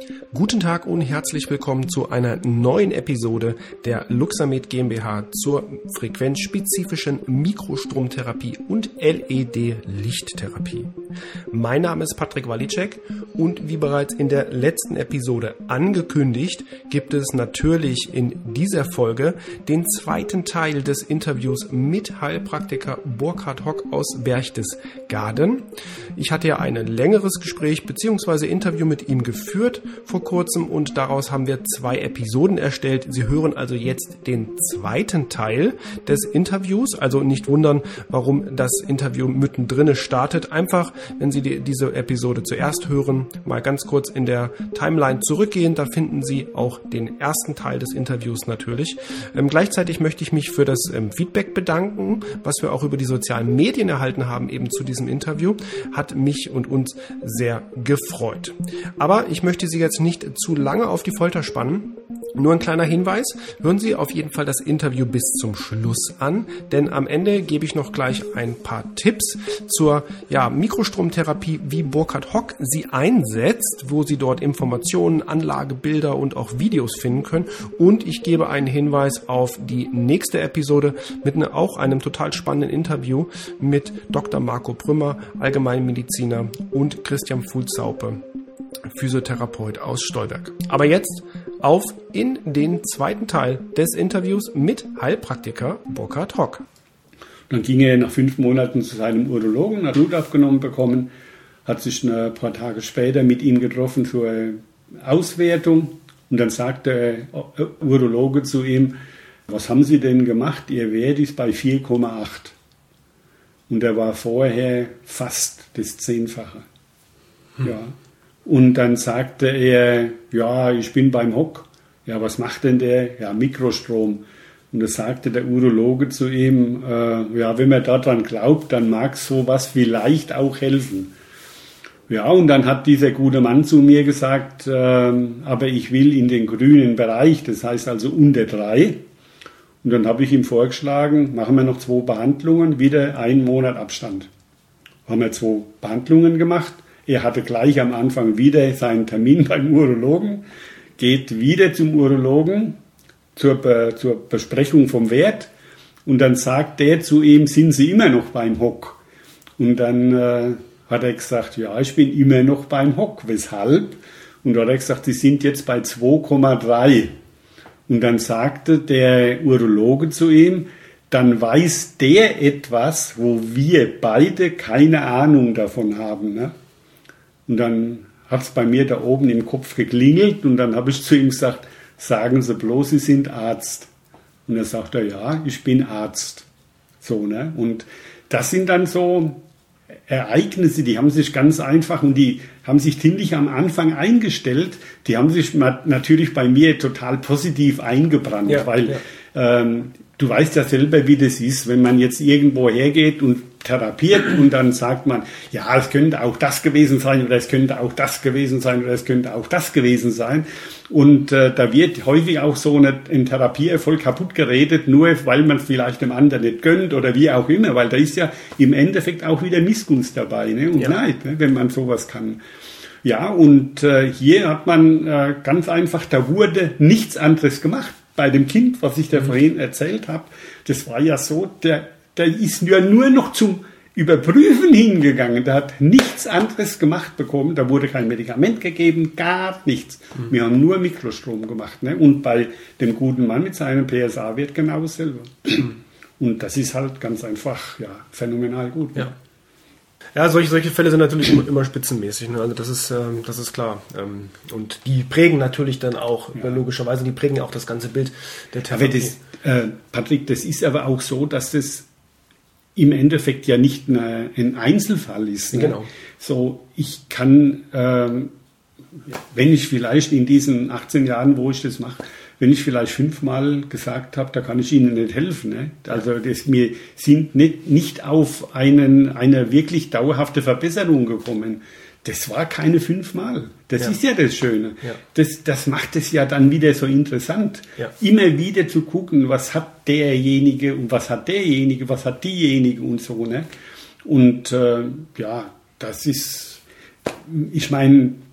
Guten Tag und herzlich willkommen zu einer neuen Episode der Luxamed GmbH zur frequenzspezifischen Mikrostromtherapie und LED-Lichttherapie. Mein Name ist Patrick Walicek und wie bereits in der letzten Episode angekündigt, gibt es natürlich in dieser Folge den zweiten Teil des Interviews mit Heilpraktiker Burkhard Hock aus Berchtesgaden. Ich hatte ja ein längeres Gespräch bzw. Interview mit ihm geführt vor kurzem und daraus haben wir 2 Episoden erstellt. Sie hören also jetzt den zweiten Teil des Interviews, also nicht wundern, warum das Interview mittendrin startet. Einfach, wenn Sie diese Episode zuerst hören, mal ganz kurz in der Timeline zurückgehen, da finden Sie auch den ersten Teil des Interviews natürlich. Gleichzeitig möchte ich mich für das Feedback bedanken, was wir auch über die sozialen Medien erhalten haben, eben zu diesem Interview. Hat mich und uns sehr gefreut. Aber ich möchte Sie jetzt nicht zu lange auf die Folter spannen. Nur ein kleiner Hinweis, hören Sie auf jeden Fall das Interview bis zum Schluss an, denn am Ende gebe ich noch gleich ein paar Tipps zur Mikrostromtherapie, wie Burkhard Hock sie einsetzt, wo Sie dort Informationen, Anlagebilder und auch Videos finden können. Und ich gebe einen Hinweis auf die nächste Episode mit auch einem total spannenden Interview mit Dr. Marco Prümmer, Allgemeinmediziner, und Christian Fuhlsaupe, Physiotherapeut aus Stolberg. Aber jetzt auf in den zweiten Teil des Interviews mit Heilpraktiker Burkhard Hock. Dann ging er nach 5 Monaten zu seinem Urologen, hat Blut abgenommen bekommen, hat sich ein paar Tage später mit ihm getroffen zur Auswertung und dann sagte der Urologe zu ihm: Was haben Sie denn gemacht? Ihr Wert ist bei 4,8. Und er war vorher fast das 10-fache. Ja. Und dann sagte er: Ja, ich bin beim Hock. Ja, was macht denn der? Ja, Mikrostrom. Und da sagte der Urologe zu ihm: wenn man daran glaubt, dann mag sowas vielleicht auch helfen. Ja, und dann hat dieser gute Mann zu mir gesagt: aber ich will in den grünen Bereich, das heißt also unter 3. Und dann habe ich ihm vorgeschlagen, machen wir noch 2 Behandlungen, wieder 1 Monat Abstand. Haben wir 2 Behandlungen gemacht. Er hatte gleich am Anfang wieder seinen Termin beim Urologen, geht wieder zum Urologen zur Besprechung vom Wert und dann sagt der zu ihm: Sind Sie immer noch beim Hock? Und dann hat er gesagt: Ja, ich bin immer noch beim Hock. Weshalb? Und dann hat er gesagt: Sie sind jetzt bei 2,3. Und dann sagte der Urologe zu ihm: Dann weiß der etwas, wo wir beide keine Ahnung davon haben, ne? Und dann hat es bei mir da oben im Kopf geklingelt und dann habe ich zu ihm gesagt: Sagen Sie bloß, Sie sind Arzt. Und dann sagt er: Ja, ich bin Arzt. So, ne? Und das sind dann so Ereignisse, die haben sich ganz einfach und die haben sich ziemlich am Anfang eingestellt. Die haben sich natürlich bei mir total positiv eingebrannt, weil du weißt ja selber, wie das ist, wenn man jetzt irgendwo hergeht und therapiert und dann sagt man: Ja, es könnte auch das gewesen sein oder es könnte auch das gewesen sein oder es könnte auch das gewesen sein. Und da wird häufig auch so ein Therapieerfolg kaputt geredet, nur weil man es vielleicht dem anderen nicht gönnt oder wie auch immer, weil da ist ja im Endeffekt auch wieder Missgunst dabei, ne? Und Neid, ne? Wenn man sowas kann. Ja, und hier hat man ganz einfach, da wurde nichts anderes gemacht. Bei dem Kind, was ich da vorhin erzählt habe, das war ja so, der ist ja nur noch zum Überprüfen hingegangen. Der hat nichts anderes gemacht bekommen. Da wurde kein Medikament gegeben, gar nichts. Wir haben nur Mikrostrom gemacht. Ne? Und bei dem guten Mann mit seinem PSA-Wert genau dasselbe. Und das ist halt ganz einfach phänomenal gut. Ne? Ja, solche Fälle sind natürlich immer spitzenmäßig. Ne? Also das ist klar. Und die prägen natürlich dann auch, logischerweise, die prägen auch das ganze Bild der Therapie. Aber Patrick, das ist aber auch so, dass das im Endeffekt ja nicht ein Einzelfall ist. Ne? Genau. So, ich kann, wenn ich vielleicht in diesen 18 Jahren, wo ich das mache, wenn ich vielleicht 5-mal gesagt habe, da kann ich Ihnen nicht helfen. Ne? Also wir sind nicht auf eine wirklich dauerhafte Verbesserung gekommen. Das war keine 5-mal. Das ist ja das Schöne. Ja. Das macht es ja dann wieder so interessant. Ja. Immer wieder zu gucken, was hat derjenige und was hat derjenige, was hat diejenige und so. Ne? Und das ist, ich meine,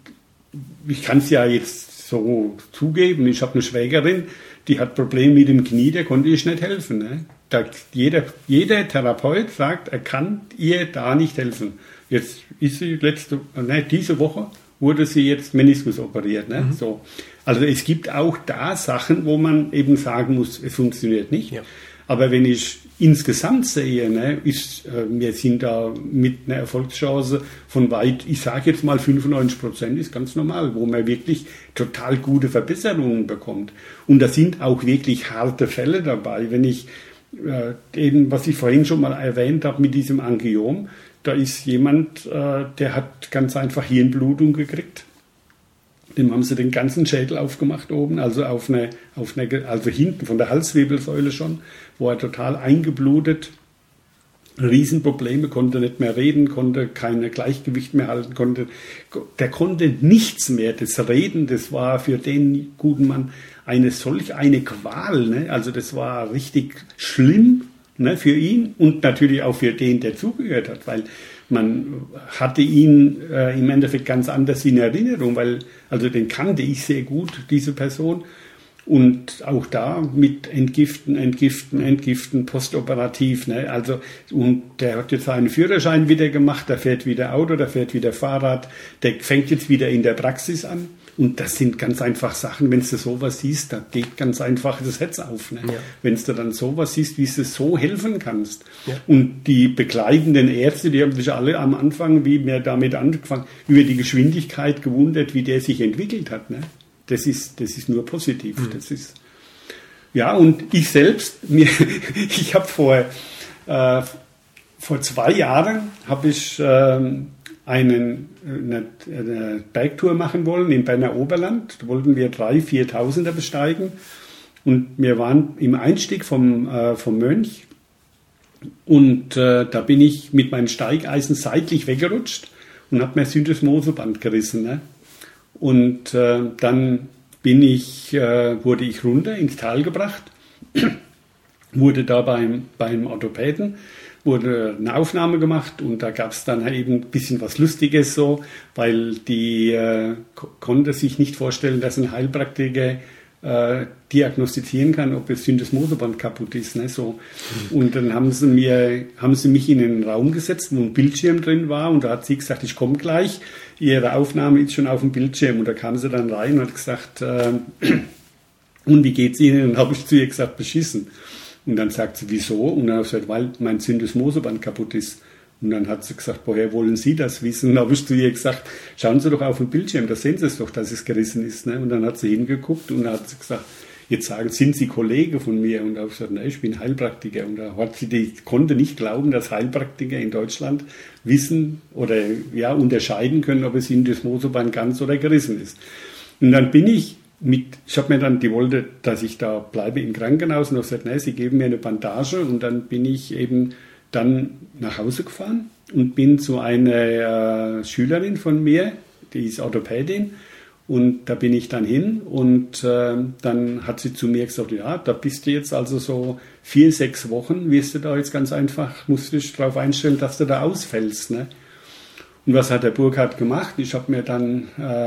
ich kann es ja jetzt so zugeben, ich habe eine Schwägerin, die hat Probleme mit dem Knie, der konnte ich nicht helfen. Ne? Jeder Therapeut sagt, er kann ihr da nicht helfen. Jetzt ist sie diese Woche wurde sie jetzt Meniskus operiert. Ne? So. Also es gibt auch da Sachen, wo man eben sagen muss, es funktioniert nicht. Ja. Aber wenn ich insgesamt sehe, ne, wir sind da mit einer Erfolgschance von weit, ich sage jetzt mal 95% ist ganz normal, wo man wirklich total gute Verbesserungen bekommt. Und da sind auch wirklich harte Fälle dabei. Wenn ich eben, was ich vorhin schon mal erwähnt habe mit diesem Angiom, da ist jemand, der hat ganz einfach Hirnblutung gekriegt. Dem haben sie den ganzen Schädel aufgemacht oben, also also hinten von der Halswirbelsäule schon, wo er total eingeblutet, Riesenprobleme, konnte nicht mehr reden, konnte kein Gleichgewicht mehr halten, der konnte nichts mehr. Das Reden, das war für den guten Mann solch eine Qual, ne? Also das war richtig schlimm, ne, für ihn und natürlich auch für den, der zugehört hat, weil man hatte ihn im Endeffekt ganz anders in Erinnerung, also den kannte ich sehr gut, diese Person. Und auch da mit Entgiften, postoperativ. Ne? Also, und der hat jetzt seinen Führerschein wieder gemacht, der fährt wieder Auto, der fährt wieder Fahrrad, der fängt jetzt wieder in der Praxis an. Und das sind ganz einfach Sachen, wenn du sowas siehst, da geht ganz einfach das Herz auf. Ne? Ja. Wenn du dann sowas siehst, wie du so helfen kannst. Ja. Und die begleitenden Ärzte, die haben sich alle am Anfang, wie wir damit angefangen, über die Geschwindigkeit gewundert, wie der sich entwickelt hat. Ne? Das ist nur positiv. Das ist, ja, und ich selbst, ich habe vor 2 Jahren habe ich eine Bergtour machen wollen im Berner Oberland. Da wollten wir 3.000, 4.000er besteigen. Und wir waren im Einstieg vom Mönch. Und da bin ich mit meinen Steigeisen seitlich weggerutscht und habe mir Syndesmoseband gerissen. Ne? Und dann wurde ich runter ins Tal gebracht, wurde da beim Orthopäden, wurde eine Aufnahme gemacht und da gab es dann eben ein bisschen was Lustiges so, weil die konnte sich nicht vorstellen, dass ein Heilpraktiker diagnostizieren kann, ob das Syndesmoseband kaputt ist. Ne, so. Und dann haben sie mich in einen Raum gesetzt, wo ein Bildschirm drin war und da hat sie gesagt, ich komme gleich, ihre Aufnahme ist schon auf dem Bildschirm und da kam sie dann rein und hat gesagt, und wie geht's Ihnen? Und dann habe ich zu ihr gesagt, beschissen. Und dann sagt sie, wieso? Und dann habe ich gesagt, weil mein Syndesmoseband kaputt ist. Und dann hat sie gesagt, woher wollen Sie das wissen? Und dann habe ich zu ihr gesagt, schauen Sie doch auf den Bildschirm, da sehen Sie es doch, dass es gerissen ist. Ne? Und dann hat sie hingeguckt und dann hat sie gesagt, jetzt sind Sie Kollege von mir? Und da habe ich gesagt, nein, ich bin Heilpraktiker. Und da konnte nicht glauben, dass Heilpraktiker in Deutschland wissen oder ja unterscheiden können, ob es Syndesmoseband ganz oder gerissen ist. Und dann bin ich die wollte, dass ich da bleibe im Krankenhaus und habe gesagt, nein, Sie geben mir eine Bandage und dann bin ich eben dann nach Hause gefahren und bin zu einer Schülerin von mir, die ist Orthopädin und da bin ich dann hin und dann hat sie zu mir gesagt, ja, da bist du jetzt also so 4, 6 Wochen, wirst du da jetzt ganz einfach, musst du dich darauf einstellen, dass du da ausfällst. Ne? Und was hat der Burkhard gemacht? Ich habe mir dann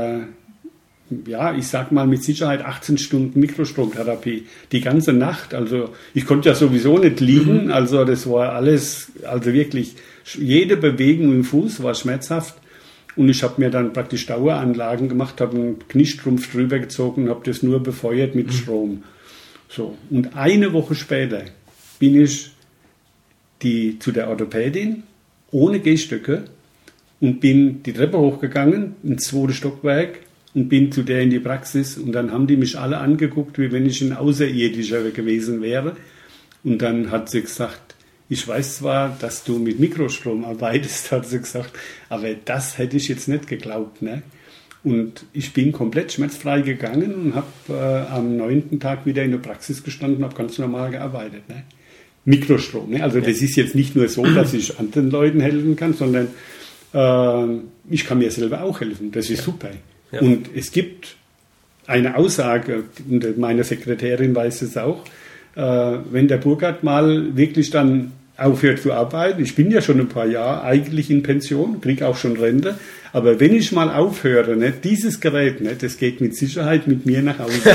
ich sag mal mit Sicherheit 18 Stunden Mikrostromtherapie, die ganze Nacht. Also ich konnte ja sowieso nicht liegen, also das war alles, also wirklich, jede Bewegung im Fuß war schmerzhaft und ich habe mir dann praktisch Daueranlagen gemacht, habe einen Kniestrumpf drüber gezogen und habe das nur befeuert mit Strom. So. Und eine Woche später bin ich zu der Orthopädin ohne Gehstöcke und bin die Treppe hochgegangen, ins 2. Stockwerk, und bin zu der in die Praxis und dann haben die mich alle angeguckt, wie wenn ich ein Außerirdischer gewesen wäre. Und dann hat sie gesagt, ich weiß zwar, dass du mit Mikrostrom arbeitest, hat sie gesagt, aber das hätte ich jetzt nicht geglaubt. Ne? Und ich bin komplett schmerzfrei gegangen und habe am 9. Tag wieder in der Praxis gestanden und habe ganz normal gearbeitet. Ne? Mikrostrom. Ne? Also das ist jetzt nicht nur so, dass ich anderen Leuten helfen kann, sondern ich kann mir selber auch helfen. Das ist super. Ja. Und es gibt eine Aussage, und meine Sekretärin weiß es auch, wenn der Burkhard mal wirklich dann aufhört zu arbeiten, ich bin ja schon ein paar Jahre eigentlich in Pension, kriege auch schon Rente, Aber wenn ich mal aufhöre, ne, dieses Gerät, ne, das geht mit Sicherheit mit mir nach Hause.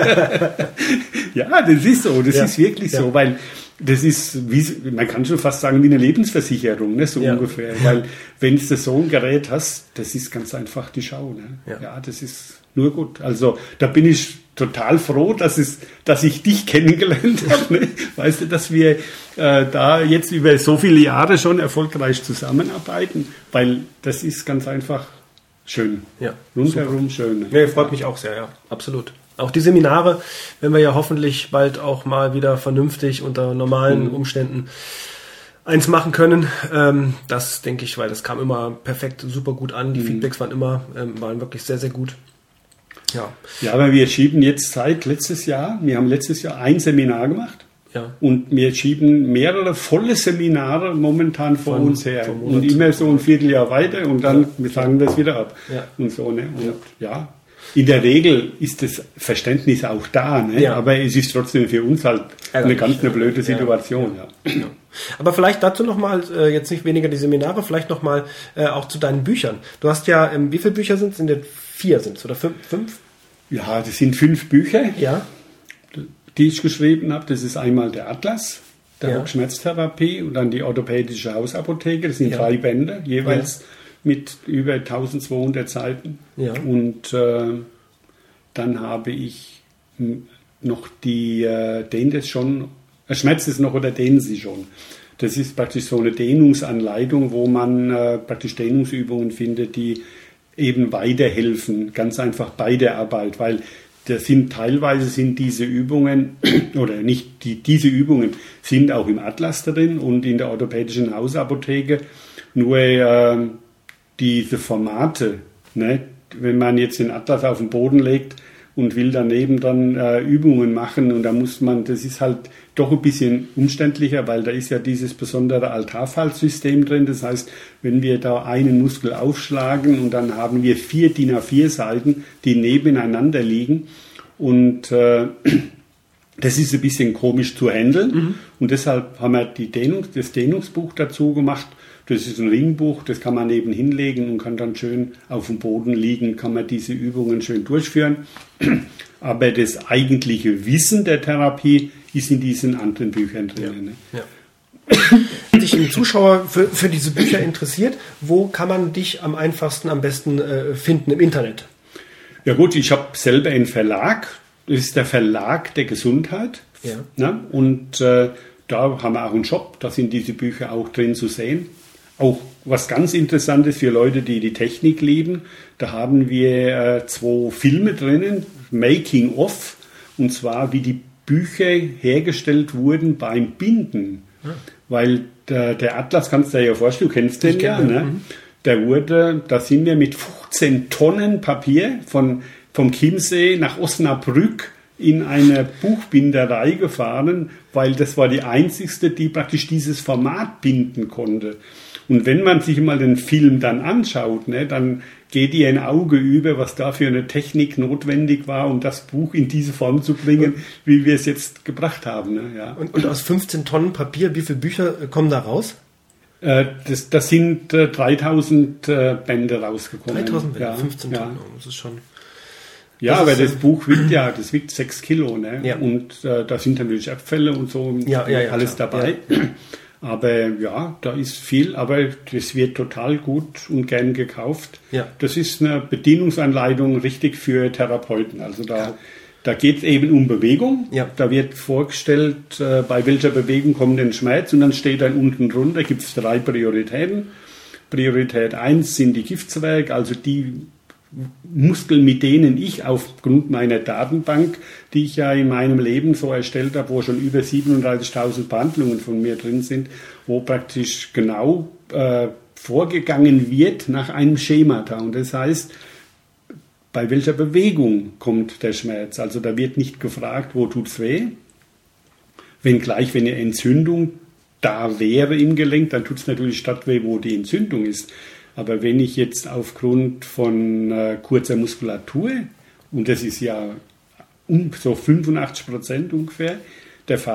Ja, das ist so, das ist wirklich so, weil das ist, wie, man kann schon fast sagen, wie eine Lebensversicherung, ne, so ungefähr. Weil wenn du so ein Gerät hast, das ist ganz einfach die Schau. Ne? Ja, das ist nur gut. Also da bin ich total froh, dass ich dich kennengelernt habe. Ne? Weißt du, dass wir da jetzt über so viele Jahre schon erfolgreich zusammenarbeiten, weil das ist ganz einfach schön. Ja, rundherum schön. Ne? Ja, freut mich auch sehr, ja, absolut. Auch die Seminare, wenn wir ja hoffentlich bald auch mal wieder vernünftig unter normalen Umständen eins machen können, das denke ich, weil das kam immer perfekt, super gut an. Die Feedbacks waren wirklich sehr, sehr gut. Ja, aber wir schieben jetzt seit letztes Jahr, wir haben letztes Jahr ein Seminar gemacht. Ja. Und wir schieben mehrere volle Seminare momentan vor uns her. Und immer so ein Vierteljahr weiter und dann wir sagen das wieder ab. Ja. Und so, ne? Und in der Regel ist das Verständnis auch da, ne? Ja. Aber es ist trotzdem für uns halt eine blöde Situation. Ja. Aber vielleicht dazu nochmal, jetzt nicht weniger die Seminare, vielleicht nochmal auch zu deinen Büchern. Du hast ja, wie viele Bücher sind es? Sind das 4 oder 5? Ja, das sind 5 Bücher, die ich geschrieben habe. Das ist einmal der Atlas der Schmerztherapie und dann die orthopädische Hausapotheke. Das sind 3 Bände, jeweils mit über 1200 Seiten. Ja. Und dann habe ich noch dehnt es schon, schmerzt es noch oder dehnen Sie schon. Das ist praktisch so eine Dehnungsanleitung, wo man praktisch Dehnungsübungen findet, die eben weiterhelfen, ganz einfach bei der Arbeit, weil teilweise sind diese Übungen, oder nicht, diese Übungen sind auch im Atlas drin und in der orthopädischen Hausapotheke, nur diese Formate, ne, wenn man jetzt den Atlas auf den Boden legt und will daneben dann Übungen machen und da muss man, das ist halt doch ein bisschen umständlicher, weil da ist ja dieses besondere Altarfaltsystem drin. Das heißt, wenn wir da einen Muskel aufschlagen und dann haben wir 4 DIN A4 Seiten, die nebeneinander liegen und das ist ein bisschen komisch zu handeln und deshalb haben wir das Dehnungsbuch dazu gemacht. Das ist ein Ringbuch, das kann man neben hinlegen und kann dann schön auf dem Boden liegen, kann man diese Übungen schön durchführen. Aber das eigentliche Wissen der Therapie ist in diesen anderen Büchern drin. Ja. Wenn sich ein Zuschauer für diese Bücher interessiert, wo kann man dich am einfachsten, am besten finden im Internet? Ja gut, ich habe selber einen Verlag. Das ist der Verlag der Gesundheit. Ja. Ne? Und da haben wir auch einen Shop, da sind diese Bücher auch drin zu sehen. Auch was ganz Interessantes für Leute, die die Technik lieben, da haben wir 2 Filme drinnen, Making of, und zwar wie die Bücher hergestellt wurden beim Binden. Ja. Weil der Atlas, kannst du dir ja vorstellen, du kennst den ja, ne? Da sind wir mit 15 Tonnen Papier vom Chiemsee nach Osnabrück in eine Buchbinderei gefahren, weil das war die einzigste, die praktisch dieses Format binden konnte. Und wenn man sich mal den Film dann anschaut, ne, dann geht ihr ein Auge über, was da für eine Technik notwendig war, um das Buch in diese Form zu bringen, wie wir es jetzt gebracht haben. Ne, ja. Und aus 15 Tonnen Papier, wie viele Bücher kommen da raus? Das sind 3000 Bände rausgekommen. 3000 Bände, 15 Tonnen, das ist schon... Ja, aber das Buch wiegt 6 Kilo, ne? Ja. Und da sind natürlich Abfälle und so alles dabei. Ja. Aber ja, da ist viel, aber das wird total gut und gern gekauft. Ja. Das ist eine Bedienungsanleitung richtig für Therapeuten. Also da geht es eben um Bewegung. Ja. Da wird vorgestellt, bei welcher Bewegung kommt denn Schmerz und dann steht dann unten drunter, gibt es 3 Prioritäten. Priorität 1 sind die Giftswerke, also die Muskeln, mit denen ich aufgrund meiner Datenbank, die ich ja in meinem Leben so erstellt habe, wo schon über 37.000 Behandlungen von mir drin sind, wo praktisch genau vorgegangen wird nach einem Schemata. Und das heißt, bei welcher Bewegung kommt der Schmerz? Also da wird nicht gefragt, wo tut's weh? Wenngleich, wenn eine Entzündung da wäre im Gelenk, dann tut's natürlich statt weh, wo die Entzündung ist. Aber wenn ich jetzt aufgrund von kurzer Muskulatur, und das ist ja so 85% ungefähr der Fall,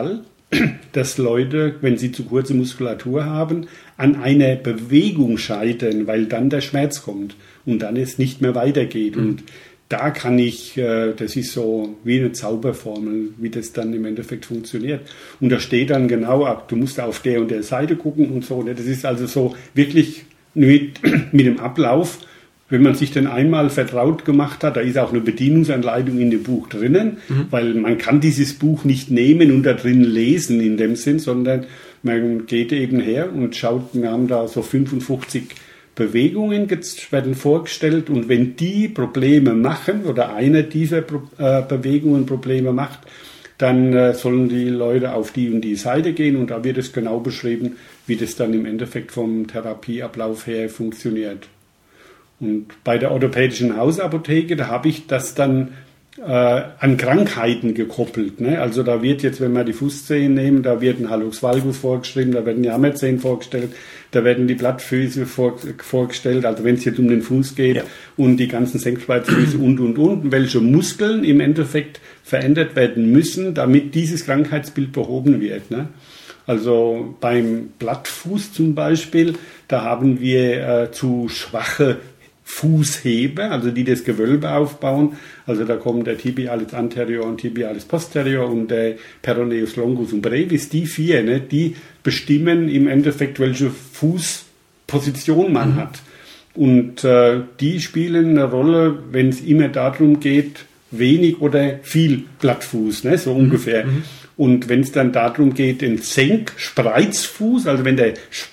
dass Leute, wenn sie zu kurze Muskulatur haben, an einer Bewegung scheitern, weil dann der Schmerz kommt und dann es nicht mehr weitergeht. Und da kann ich, das ist so wie eine Zauberformel, wie das dann im Endeffekt funktioniert. Und da steht dann genau ab, du musst auf der und der Seite gucken und so. Das ist also so wirklich mit dem Ablauf. Wenn man sich dann einmal vertraut gemacht hat, da ist auch eine Bedienungsanleitung in dem Buch drinnen, weil man kann dieses Buch nicht nehmen und da drin lesen in dem Sinn, sondern man geht eben her und schaut, wir haben da so 55 Bewegungen werden vorgestellt und wenn die Probleme machen oder eine dieser Bewegungen Probleme macht, dann sollen die Leute auf die und die Seite gehen und da wird es genau beschrieben, wie das dann im Endeffekt vom Therapieablauf her funktioniert. Und bei der orthopädischen Hausapotheke, da habe ich das dann an Krankheiten gekoppelt. Ne? Also da wird jetzt, wenn wir die Fußzehen nehmen, da wird ein Hallux valgus vorgeschrieben, da werden die Hammerzehen vorgestellt, da werden die Plattfüße vorgestellt, also wenn es jetzt um den Fuß geht und die ganzen Senkspreizefüße und welche Muskeln im Endeffekt verändert werden müssen, damit dieses Krankheitsbild behoben wird. Ne? Also beim Plattfuß zum Beispiel, da haben wir zu schwache Fußheber, also die das Gewölbe aufbauen. Also da kommen der Tibialis anterior und Tibialis posterior und der Peroneus longus und brevis. Die 4, ne, die bestimmen im Endeffekt, welche Fußposition man hat. Und die spielen eine Rolle, wenn es immer darum geht, wenig oder viel Plattfuß, ne, so ungefähr. Und wenn es dann darum geht, den Spreizfuß, also wenn der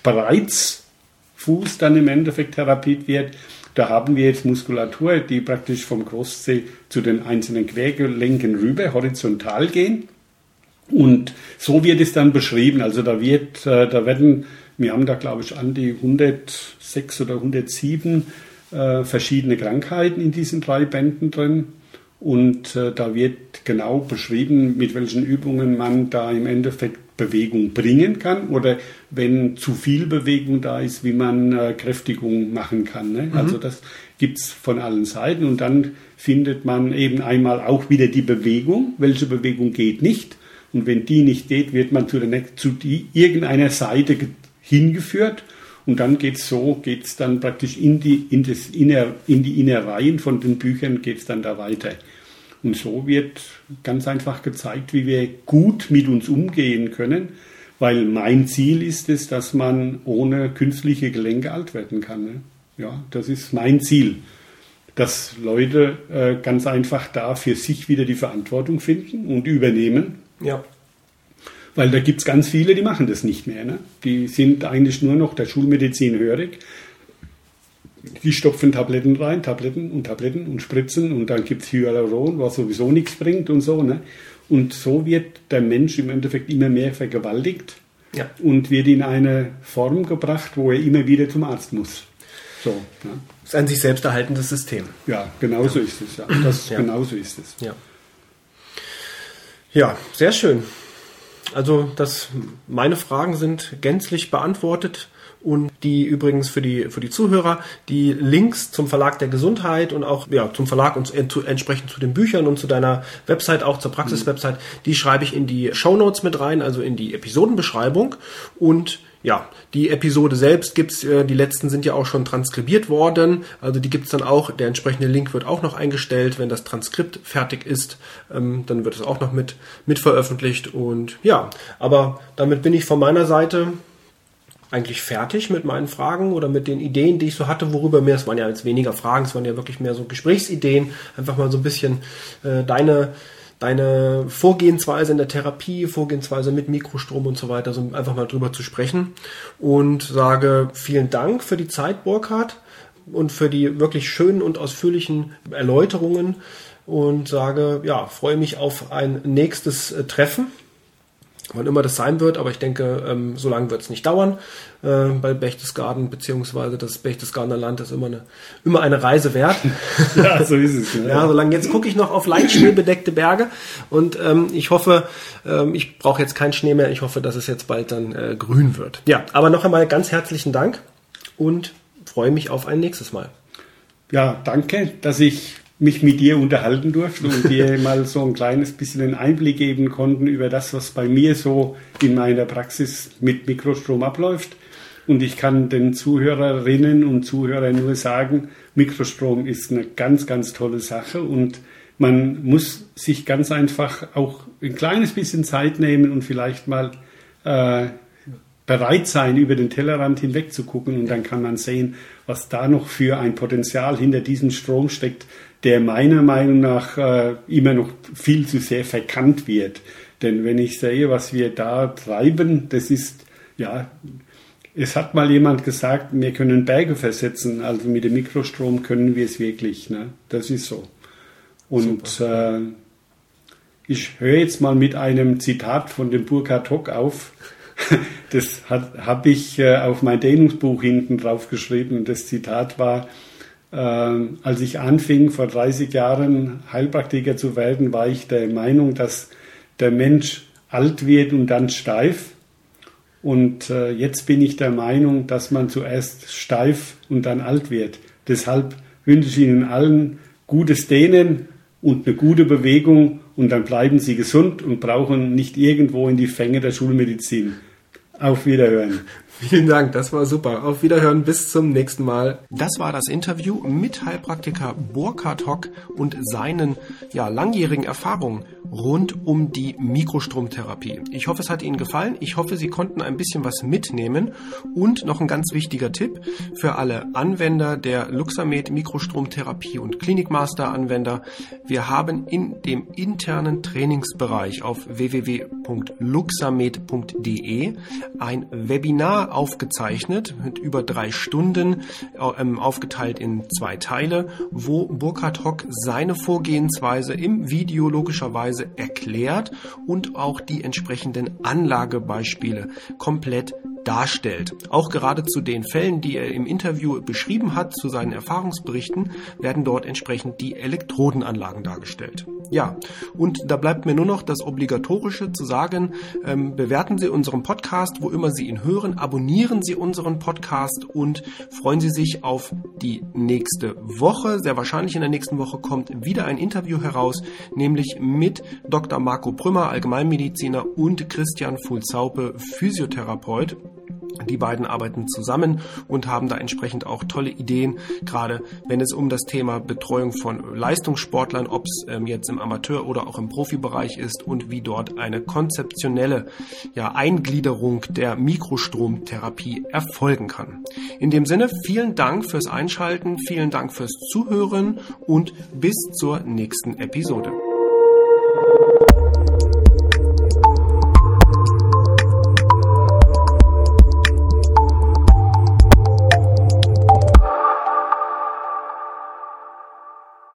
Spreizfuß dann im Endeffekt therapiert wird, da haben wir jetzt Muskulatur, die praktisch vom Großzeh zu den einzelnen Quergelenken rüber horizontal gehen. Und so wird es dann beschrieben. Also da werden, wir haben da glaube ich an die 106 oder 107 verschiedene Krankheiten in diesen 3 Bänden drin. Und da wird genau beschrieben, mit welchen Übungen man da im Endeffekt Bewegung bringen kann oder wenn zu viel Bewegung da ist, wie man Kräftigung machen kann. Ne? Also das gibt es von allen Seiten und dann findet man eben einmal auch wieder die Bewegung, welche Bewegung geht nicht und wenn die nicht geht, wird man zu irgendeiner Seite hingeführt und dann geht's dann praktisch in die Innereien von den Büchern geht's dann da weiter. Und so wird ganz einfach gezeigt, wie wir gut mit uns umgehen können, weil mein Ziel ist es, dass man ohne künstliche Gelenke alt werden kann. Ne? Ja, das ist mein Ziel, dass Leute ganz einfach da für sich wieder die Verantwortung finden und übernehmen. Ja. Weil da gibt es ganz viele, die machen das nicht mehr. Ne? Die sind eigentlich nur noch der Schulmedizin hörig. Die stopfen Tabletten rein, Tabletten und Spritzen und dann gibt es Hyaluron, was sowieso nichts bringt und so. Ne? Und so wird der Mensch im Endeffekt immer mehr vergewaltigt und wird in eine Form gebracht, wo er immer wieder zum Arzt muss. So, ne? Das ist ein sich selbst erhaltendes System. Ja, genau so ist es. Ja. Genauso ist es. Ja, sehr schön. Also meine Fragen sind gänzlich beantwortet. Und die übrigens für die Zuhörer, die Links zum Verlag der Gesundheit und auch zum Verlag und entsprechend zu den Büchern und zu deiner Website, auch zur Praxis-Website, die schreibe ich in die Shownotes mit rein, also in die Episodenbeschreibung. Und ja, die Episode selbst gibt's, die letzten sind ja auch schon transkribiert worden, also die gibt's dann auch, der entsprechende Link wird auch noch eingestellt, wenn das Transkript fertig ist, dann wird es auch noch mit veröffentlicht und ja, aber damit bin ich von meiner Seite eigentlich fertig mit meinen Fragen oder mit den Ideen, die ich so hatte, es waren ja jetzt weniger Fragen, es waren ja wirklich mehr so Gesprächsideen, einfach mal so ein bisschen deine Vorgehensweise in der Therapie, Vorgehensweise mit Mikrostrom und so weiter, so einfach mal drüber zu sprechen und sage vielen Dank für die Zeit, Burkhard, und für die wirklich schönen und ausführlichen Erläuterungen und sage, freue mich auf ein nächstes Treffen. Wann immer das sein wird, aber ich denke, so lange wird es nicht dauern. Bei Berchtesgaden beziehungsweise das Berchtesgadener Land ist immer eine Reise wert. Ja, so ist es. Ja, solange jetzt gucke ich noch auf leicht schneebedeckte Berge und ich hoffe, ich brauche jetzt keinen Schnee mehr. Ich hoffe, dass es jetzt bald dann grün wird. Ja, aber noch einmal ganz herzlichen Dank und freue mich auf ein nächstes Mal. Ja, danke, dass ich mich mit dir unterhalten durfte und dir mal so ein kleines bisschen einen Einblick geben konnten über das, was bei mir so in meiner Praxis mit Mikrostrom abläuft. Und ich kann den Zuhörerinnen und Zuhörern nur sagen, Mikrostrom ist eine ganz, ganz tolle Sache und man muss sich ganz einfach auch ein kleines bisschen Zeit nehmen und vielleicht mal bereit sein, über den Tellerrand hinweg zu gucken und dann kann man sehen, was da noch für ein Potenzial hinter diesem Strom steckt, der meiner Meinung nach immer noch viel zu sehr verkannt wird. Denn wenn ich sehe, was wir da treiben, das ist, ja, es hat mal jemand gesagt, wir können Berge versetzen, also mit dem Mikrostrom können wir es wirklich. Ne? Das ist so. Und ich höre jetzt mal mit einem Zitat von dem Burkhard Hock auf. Das habe ich auf mein Dehnungsbuch hinten drauf geschrieben. Und das Zitat war, als ich anfing, vor 30 Jahren Heilpraktiker zu werden, war ich der Meinung, dass der Mensch alt wird und dann steif. Und jetzt bin ich der Meinung, dass man zuerst steif und dann alt wird. Deshalb wünsche ich Ihnen allen gutes Dehnen und eine gute Bewegung und dann bleiben Sie gesund und brauchen nicht irgendwo in die Fänge der Schulmedizin. Auf Wiederhören. Vielen Dank, das war super. Auf Wiederhören, bis zum nächsten Mal. Das war das Interview mit Heilpraktiker Burkhard Hock und seinen langjährigen Erfahrungen rund um die Mikrostromtherapie. Ich hoffe, es hat Ihnen gefallen. Ich hoffe, Sie konnten ein bisschen was mitnehmen. Und noch ein ganz wichtiger Tipp für alle Anwender der Luxamed Mikrostromtherapie und Klinikmaster-Anwender. Wir haben in dem internen Trainingsbereich auf www.luxamed.de ein Webinar aufgezeichnet mit über 3 Stunden, aufgeteilt in 2 Teile, wo Burkhard Hock seine Vorgehensweise im Video logischerweise erklärt und auch die entsprechenden Anlagebeispiele komplett darstellt. Auch gerade zu den Fällen, die er im Interview beschrieben hat, zu seinen Erfahrungsberichten, werden dort entsprechend die Elektrodenanlagen dargestellt. Ja, und da bleibt mir nur noch das Obligatorische zu sagen, bewerten Sie unseren Podcast, wo immer Sie ihn hören, abonnieren Sie unseren Podcast und freuen Sie sich auf die nächste Woche. Sehr wahrscheinlich in der nächsten Woche kommt wieder ein Interview heraus, nämlich mit Dr. Marco Prümmer, Allgemeinmediziner, und Christian Fulzaupe, Physiotherapeut. Die beiden arbeiten zusammen und haben da entsprechend auch tolle Ideen, gerade wenn es um das Thema Betreuung von Leistungssportlern, ob es jetzt im Amateur- oder auch im Profibereich ist und wie dort eine konzeptionelle Eingliederung der Mikrostromtherapie erfolgen kann. In dem Sinne, vielen Dank fürs Einschalten, vielen Dank fürs Zuhören und bis zur nächsten Episode.